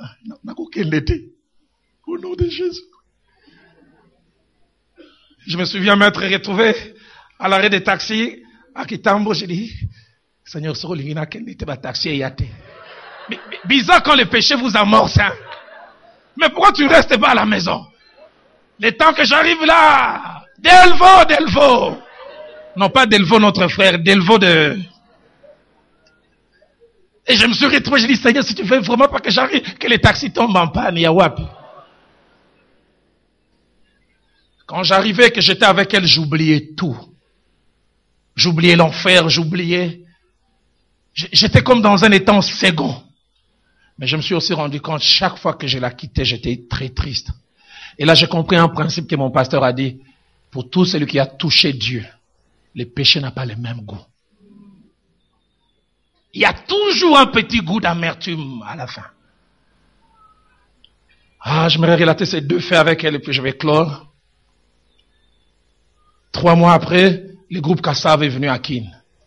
au nom de Jésus. Je me souviens m'être retrouvé à l'arrêt des taxis à Kitambo, j'ai dit, Seigneur, sur l'ingina, quel n'était pas taxi et yate. Bizarre quand le péché vous amorce, hein. Mais pourquoi tu restes pas à la maison? Le temps que j'arrive là, Delvo, Delvo. Non, pas Delvo, notre frère, Delvo de... Et je me suis retrouvé, j'ai dit, Seigneur, si tu veux vraiment pas que j'arrive, que les taxis tombent en panne, il y a wapi. Quand j'arrivais, que j'étais avec elle, j'oubliais tout. J'oubliais l'enfer, j'oubliais. J'étais comme dans un étang second. Mais je me suis aussi rendu compte, chaque fois que je la quittais, j'étais très triste. Et là, j'ai compris un principe que mon pasteur a dit, pour tout celui qui a touché Dieu, le péché n'a pas le même goût. Il y a toujours un petit goût d'amertume à la fin. Ah, je me relater ces deux faits avec elle et puis je vais clore. Trois mois après, le groupe Kassav est venu à Kin.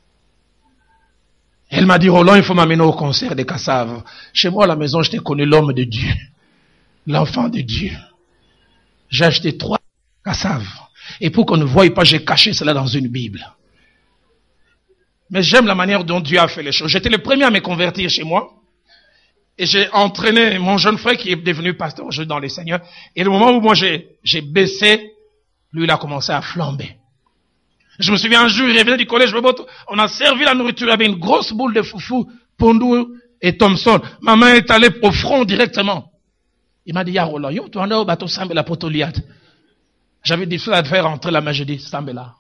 Elle m'a dit, Roland, il faut m'amener au concert de Kassav. Chez moi à la maison, je t'ai connu l'homme de Dieu. L'enfant de Dieu. J'ai acheté trois Kassav. Et pour qu'on ne voie pas, j'ai caché cela dans une Bible. Mais j'aime la manière dont Dieu a fait les choses. J'étais le premier à me convertir chez moi. Et j'ai entraîné mon jeune frère qui est devenu pasteur dans les Seigneurs. Et le moment où moi j'ai, j'ai baissé, lui il a commencé à flamber. Je me souviens un jour, il revenait du collège, on a servi la nourriture, il y avait une grosse boule de foufou, Pondou et Thompson. Ma main est allée au front directement. Il m'a dit, ya Roland, yo, tu en as au bateau Sambela Potoliat. J'avais dit, ça de faire rentrer la main, j'ai dit, Sambela.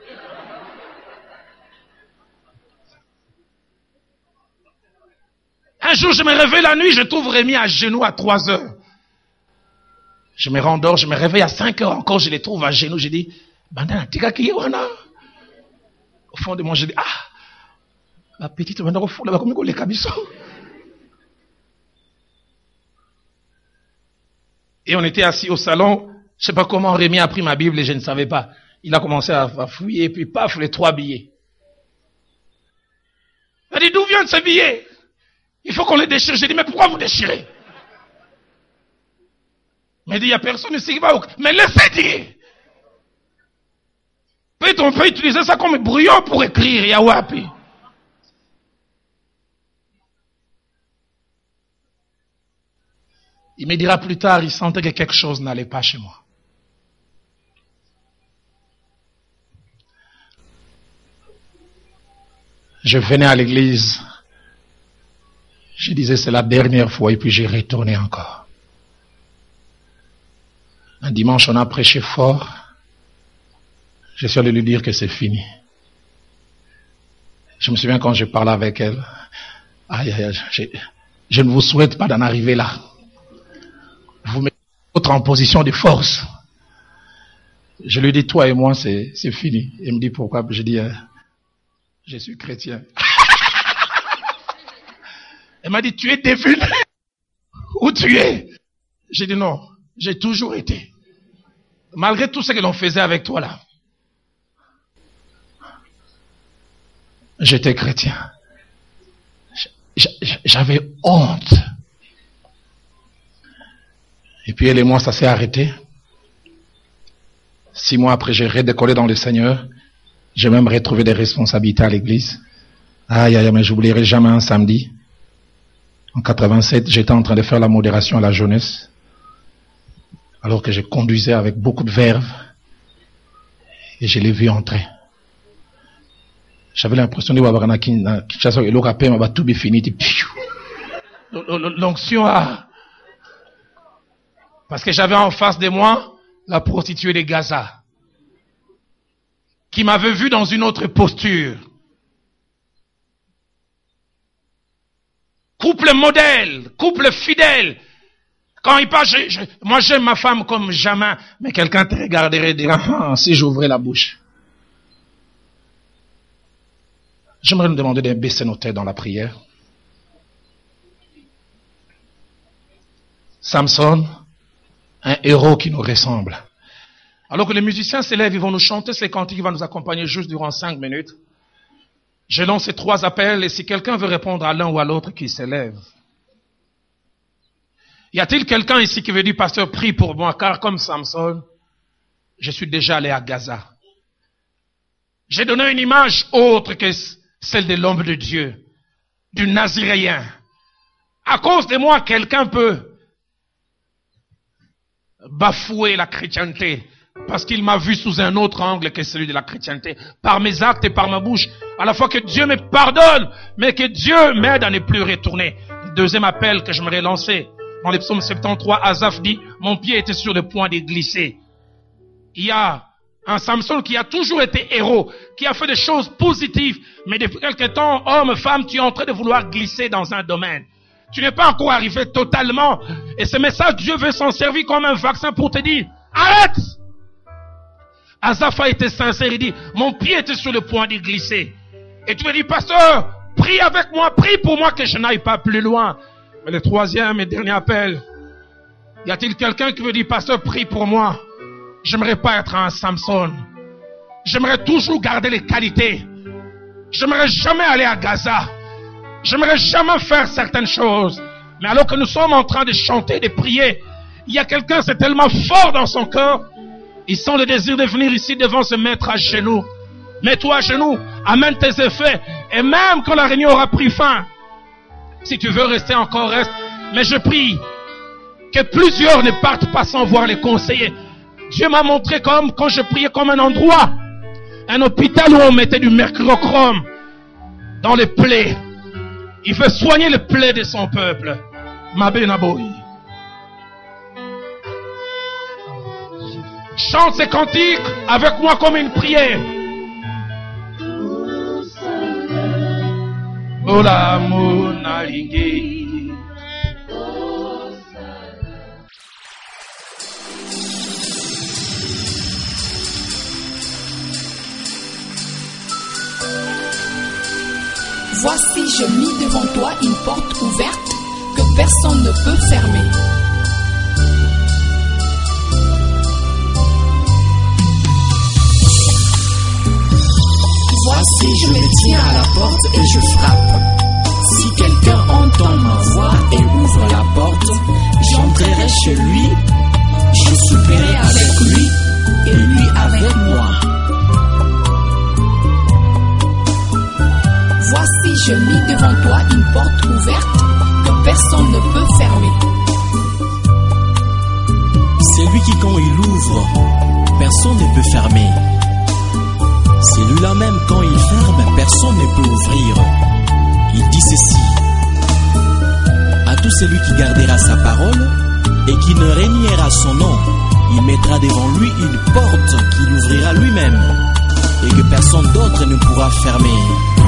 Un jour, je me réveille la nuit, je trouve Rémi à genoux à trois heures. Je me rendors, je me réveille à cinq heures encore, je les trouve à genoux, j'ai dit, Bandana, tika ki wana. Au fond de moi, j'ai dit, ah, la petite, maintenant, au fond, là-bas, comme les cabissons. Et on était assis au salon. Je sais pas comment Rémi a pris ma Bible et je ne savais pas. Il a commencé à, à fouiller, puis paf, les trois billets. Il a dit, d'où viennent ces billets? Il faut qu'on les déchire. J'ai dit, mais pourquoi vous déchirez? Mais il dit, il n'y a personne ici qui va... Mais laissez dire. Peut-être on peut utiliser ça comme brouillon pour écrire, Yawapi. Il me dira plus tard, il sentait que quelque chose n'allait pas chez moi. Je venais à l'église, je disais c'est la dernière fois et puis j'ai retourné encore. Un dimanche on a prêché fort, je suis allé lui dire que c'est fini. Je me souviens quand je parlais avec elle, aïe aïe aïe, je, je ne vous souhaite pas d'en arriver là. Vous mettez votre en position de force. Je lui dis toi et moi c'est, c'est fini. Il me dit pourquoi? Je dis... Euh, Je suis chrétien. Elle m'a dit, tu es devenu où tu es? J'ai dit non, j'ai toujours été. Malgré tout ce que l'on faisait avec toi là. J'étais chrétien. J'avais honte. Et puis elle et moi, ça s'est arrêté. Six mois après, j'ai redécollé dans le Seigneur. J'ai même retrouvé des responsabilités à l'église. Aïe, aïe, mais j'oublierai jamais un samedi. En quatre-vingt-sept, j'étais en train de faire la modération à la jeunesse. Alors que je conduisais avec beaucoup de verve. Et je l'ai vu entrer. J'avais l'impression de voir un Kinshasa et le rappel m'a tout fini. L'onction a... Parce que j'avais en face de moi la prostituée de Gaza. Qui m'avait vu dans une autre posture. Couple modèle, couple fidèle. Quand il parle, je, je, moi j'aime ma femme comme jamais, mais quelqu'un te regarderait et dirait, ah, si j'ouvrais la bouche. J'aimerais nous demander de baisser nos têtes dans la prière. Samson, un héros qui nous ressemble. Alors que les musiciens s'élèvent, ils vont nous chanter ces cantiques, ils vont nous accompagner juste durant cinq minutes. Je lance ces trois appels et si quelqu'un veut répondre à l'un ou à l'autre, qui s'élève. Y a-t-il quelqu'un ici qui veut dire, pasteur, prie pour moi, car comme Samson, je suis déjà allé à Gaza. J'ai donné une image autre que celle de l'homme de Dieu, du Naziréen. À cause de moi, quelqu'un peut bafouer la chrétienté. Parce qu'il m'a vu sous un autre angle que celui de la chrétienté. Par mes actes et par ma bouche. À la fois que Dieu me pardonne, mais que Dieu m'aide à ne plus retourner. Deuxième appel que je me lancer. Dans le psaume soixante-treize, Asaph dit, mon pied était sur le point de glisser. Il y a un Samson qui a toujours été héros, qui a fait des choses positives. Mais depuis quelque temps, homme, femme, tu es en train de vouloir glisser dans un domaine. Tu n'es pas encore arrivé totalement. Et ce message, Dieu veut s'en servir comme un vaccin pour te dire, arrête! Asaph a été sincère, il dit, mon pied était sur le point de glisser. Et tu me dis, pasteur, prie avec moi, prie pour moi que je n'aille pas plus loin. Mais le troisième et dernier appel, y a-t-il quelqu'un qui veut dire, pasteur, prie pour moi? J'aimerais pas être un Samson. J'aimerais toujours garder les qualités. J'aimerais jamais aller à Gaza. J'aimerais jamais faire certaines choses. Mais alors que nous sommes en train de chanter, de prier, il y a quelqu'un, c'est tellement fort dans son cœur. Il sent le désir de venir ici devant se mettre à genoux. Mets-toi à genoux, amène tes effets. Et même quand la réunion aura pris fin, si tu veux rester encore, reste. Mais je prie que plusieurs ne partent pas sans voir les conseillers. Dieu m'a montré comme quand je priais comme un endroit, un hôpital où on mettait du mercurochrome dans les plaies. Il veut soigner les plaies de son peuple. Mabenaboui. Chante ces cantiques avec moi comme une prière. Ola monalingi. Voici, je mis devant toi une porte ouverte que personne ne peut fermer. je me tiens à la porte et je frappe. Si quelqu'un entend ma voix et ouvre la porte, j'entrerai chez lui, je souperai avec lui et lui avec moi. Voici, je mis devant toi une porte ouverte que personne ne peut fermer. C'est lui qui, quand il ouvre, personne ne peut fermer. C'est lui-là même, quand il ferme, personne ne peut ouvrir. Il dit ceci: à tout celui qui gardera sa parole et qui ne reniera son nom, il mettra devant lui une porte qu'il ouvrira lui-même et que personne d'autre ne pourra fermer.